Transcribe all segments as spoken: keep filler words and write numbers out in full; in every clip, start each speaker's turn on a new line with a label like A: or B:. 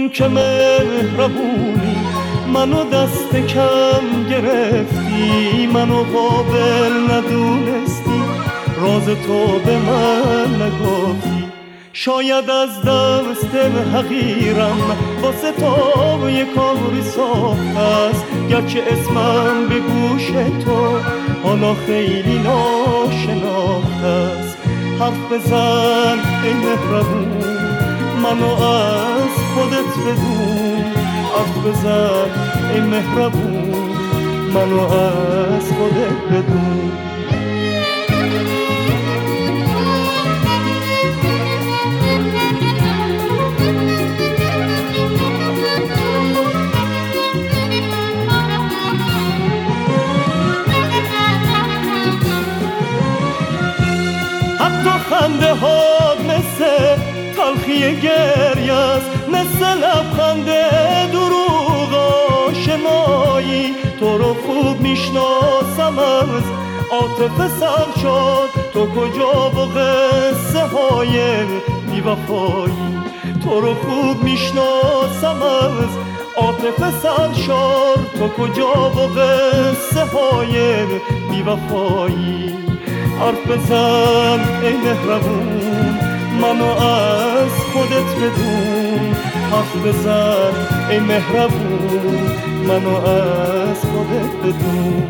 A: که مهربونی، منو دست کم گرفتی، منو قابل ندونستی، راز تو به من نگفتی. شاید از دست حقیرم واسه تو یه کاری ساخته است، گرچه اسمم به گوش تو حالا خیلی ناشناخته است. حرف بزن ای مهربون، منو از خودت بدون. حرف بزن ای مهربون، منو از خودت بدون. حتی خنده ها مثل تلخی گریه است، مثل لبخند دروغ آشنایی. تو رو خوب میشناسم از عاطفه سر شد، تو کجا و قصه های بی‌وفایی. تو رو خوب میشناسم از عاطفه سر شد، تو کجا و قصه های بی‌وفایی. حرف بزن ای مهربون، منو از خودت بدون. حرف بزن ای مهربون، منو از خودت بدون.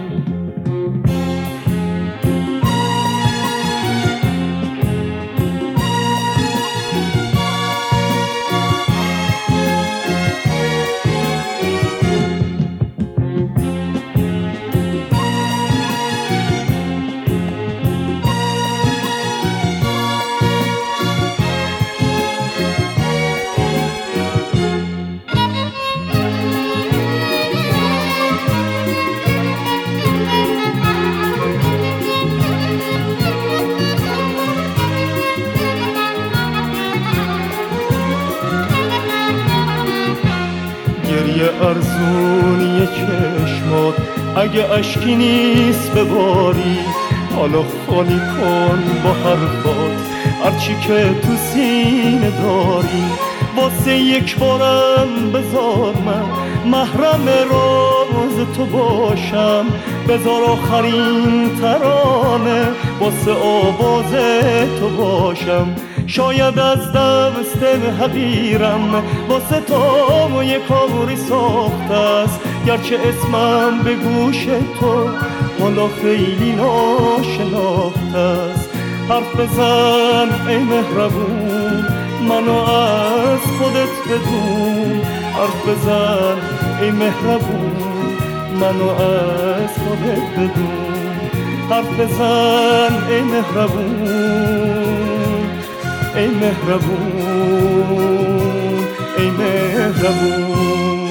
A: گریه ارزونی چشمات اگه اشکی نیست بباری، حالا خالی کن با حرفات هرچی که تو سینه داری. واسه یک بارم بذار من محرم راز تو باشم، بذار آخرین ترانه واسه آواز تو باشم. شاید از دست حقیرم واسه تو یه کاری ساخته است، گرچه اسمم به گوش تو حالا خیلی ناشناخته است. حرف بزن ای مهربون، منو از خودت بدون. حرف بزن ای مهربون، منو از خودت بدون. حرف بزن ای مهربون، ای مهربون، ای مهربون.